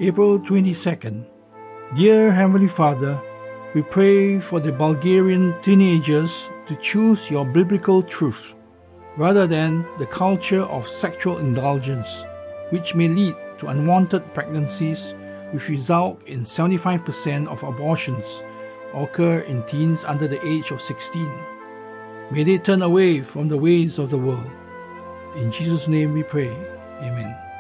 April 22nd. Dear Heavenly Father, we pray for the Bulgarian teenagers to choose your biblical truth rather than the culture of sexual indulgence, which may lead to unwanted pregnancies, which result in 75% of abortions occur in teens under the age of 16. May they turn away from the ways of the world. In Jesus' name we pray. Amen.